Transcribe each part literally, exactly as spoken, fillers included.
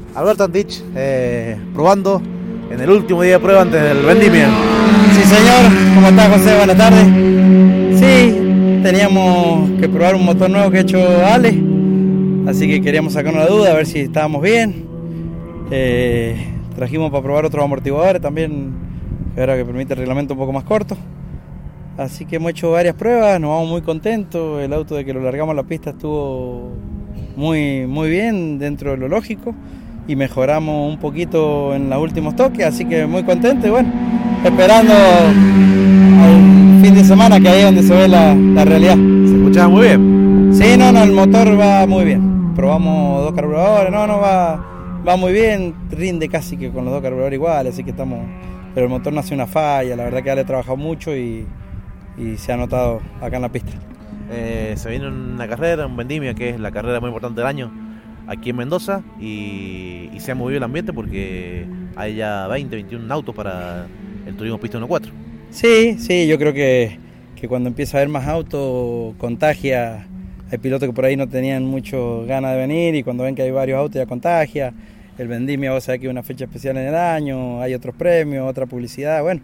Alberto Antich, eh, probando en el último día de prueba antes del vendimia. Sí, señor. ¿Cómo está, José? Buenas tardes. Sí, teníamos que probar un motor nuevo que ha hecho Ale, así que queríamos sacarnos la duda, a ver si estábamos bien. Eh, trajimos para probar otros amortiguadores también, que ahora que permite el reglamento un poco más corto. Así que hemos hecho varias pruebas, nos vamos muy contentos. El auto de que lo largamos a la pista estuvo muy, muy bien dentro de lo lógico y mejoramos un poquito en los últimos toques, así que muy contentos y bueno, esperando al fin de semana, que ahí es donde se ve la, la realidad. ¿Se escuchaba muy bien? Sí, no, no, el motor va muy bien. Probamos dos carburadores, no, no, va, va muy bien, rinde casi que con los dos carburadores iguales, así que estamos... Pero el motor no hace una falla, la verdad que Ale ha trabajado mucho y... y se ha notado acá en la pista. Eh, se viene una carrera, un vendimia, que es la carrera muy importante del año aquí en Mendoza, y, y se ha movido el ambiente porque hay ya veinte, veintiún autos para el turismo pista uno cuatro. Sí, sí, yo creo que, que cuando empieza a haber más autos contagia. Hay pilotos que por ahí no tenían mucho ganas de venir y cuando ven que hay varios autos ya contagia. El vendimia, vos sabés que es una fecha especial en el año, hay otros premios, otra publicidad, bueno.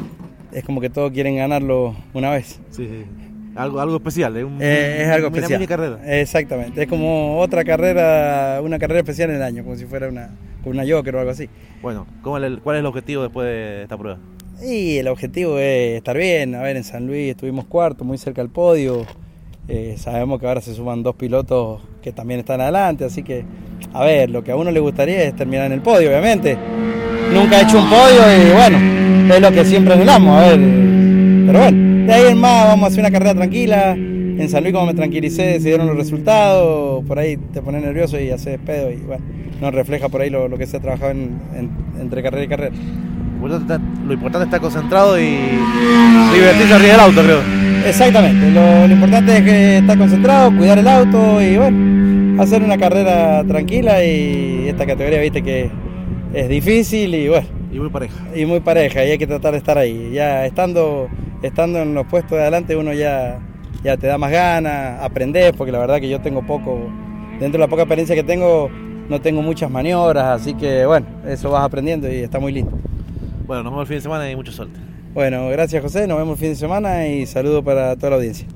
Es como que todos quieren ganarlo una vez. Sí, sí. Algo, algo especial, es, un, eh, es algo una especial. mini carrera. Exactamente, es como otra carrera, una carrera especial en el año, como si fuera una, una Joker o algo así. Bueno, ¿cómo el, ¿cuál es el objetivo después de esta prueba? Y el objetivo es estar bien. A ver, en San Luis estuvimos cuarto, muy cerca del podio. Eh, sabemos que ahora se suman dos pilotos que también están adelante, así que, a ver, lo que a uno le gustaría es terminar en el podio, obviamente. Nunca he hecho un podio y bueno, es lo que siempre anhelamos, a ver. Pero bueno, de ahí en más vamos a hacer una carrera tranquila. En San Luis, como me tranquilicé, se dieron los resultados, por ahí te pones nervioso y haces pedo y bueno, nos refleja por ahí lo, lo que se ha trabajado en, en, entre carrera y carrera. Lo importante, lo importante es estar concentrado y divertirse arriba del auto, creo. Exactamente, lo, lo importante es que estar concentrado, cuidar el auto y bueno, hacer una carrera tranquila, y esta categoría, viste que es difícil y bueno. Y muy pareja. Y muy pareja, y hay que tratar de estar ahí. Ya estando, estando en los puestos de adelante uno ya, ya te da más ganas, aprendés, porque la verdad que yo tengo poco, dentro de la poca experiencia que tengo, no tengo muchas maniobras, así que bueno, eso vas aprendiendo y está muy lindo. Bueno, nos vemos el fin de semana y mucha suerte. Bueno, gracias José, nos vemos el fin de semana y saludo para toda la audiencia.